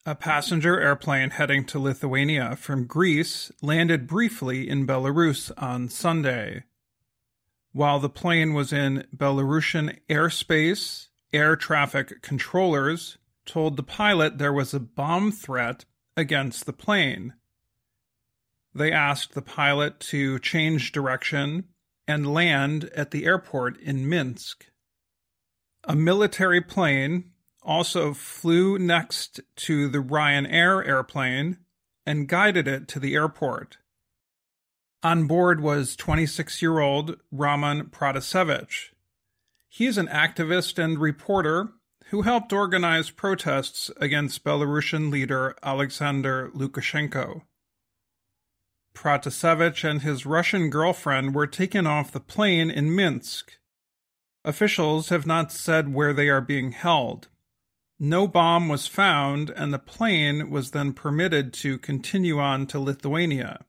A passenger airplane heading to Lithuania from Greece landed briefly in Belarus on Sunday. While the plane was in Belarusian airspace, air traffic controllers told the pilot there was a bomb threat against the plane. They asked the pilot to change direction and land at the airport in Minsk. A military plane also flew next to the Ryanair airplane and guided it to the airport. On board was 26-year-old Roman Protasevich. He is an activist and reporter who helped organize protests against Belarusian leader Alexander Lukashenko. Protasevich and his Russian girlfriend were taken off the plane in Minsk. Officials have not said where they are being held. No bomb was found, and the plane was then permitted to continue on to Lithuania.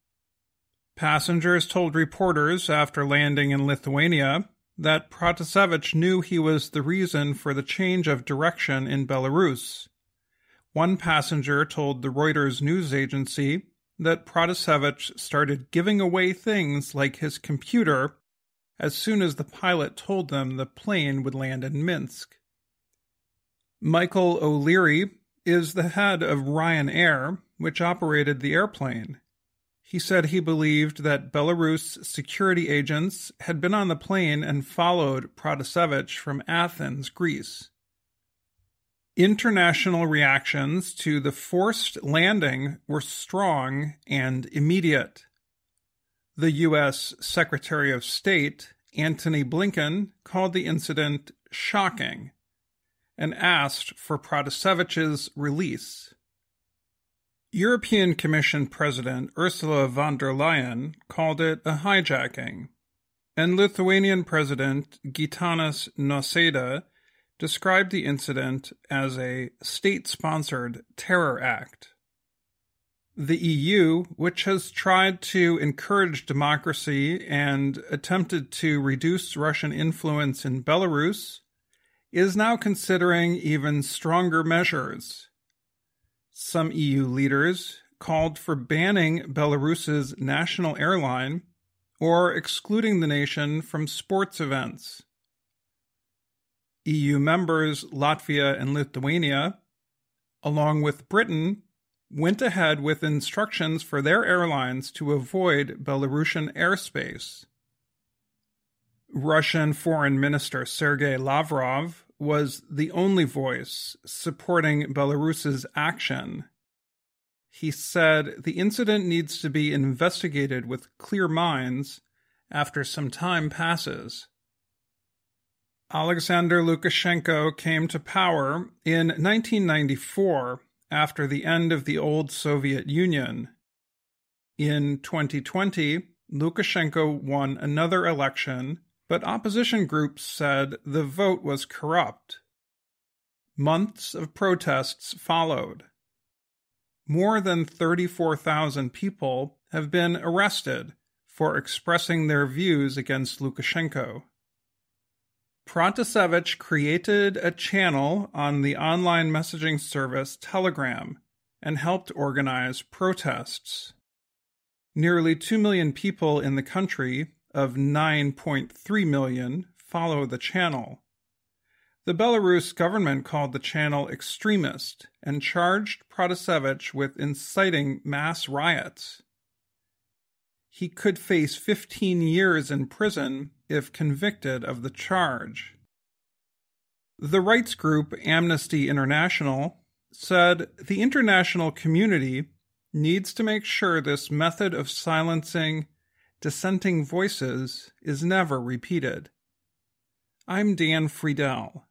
Passengers told reporters after landing in Lithuania that Protasevich knew he was the reason for the change of direction in Belarus. One passenger told the Reuters news agency that Protasevich started giving away things like his computer as soon as the pilot told them the plane would land in Minsk. Michael O'Leary is the head of Ryanair, which operated the airplane. He said he believed that Belarus security agents had been on the plane and followed Protasevich from Athens, Greece. International reactions to the forced landing were strong and immediate. The U.S. Secretary of State, Antony Blinken, called the incident shocking and asked for Protasevich's release. European Commission President Ursula von der Leyen called it a hijacking, and Lithuanian President Gitanas Nausėda described the incident as a state-sponsored terror act. The EU, which has tried to encourage democracy and attempted to reduce Russian influence in Belarus, is now considering even stronger measures. Some EU leaders called for banning Belarus's national airline or excluding the nation from sports events. EU members Latvia and Lithuania, along with Britain, went ahead with instructions for their airlines to avoid Belarusian airspace. Russian Foreign Minister Sergei Lavrov was the only voice supporting Belarus's action. He said the incident needs to be investigated with clear minds after some time passes. Alexander Lukashenko came to power in 1994 after the end of the old Soviet Union. In 2020, Lukashenko won another election, but opposition groups said the vote was corrupt. Months of protests followed. More than 34,000 people have been arrested for expressing their views against Lukashenko. Protasevich created a channel on the online messaging service Telegram and helped organize protests. Nearly 2 million people in the country of 9.3 million follow the channel. The Belarus government called the channel extremist and charged Protasevich with inciting mass riots. He could face 15 years in prison if convicted of the charge. The rights group Amnesty International said the international community needs to make sure this method of silencing dissenting voices is never repeated. I'm Dan Friedel.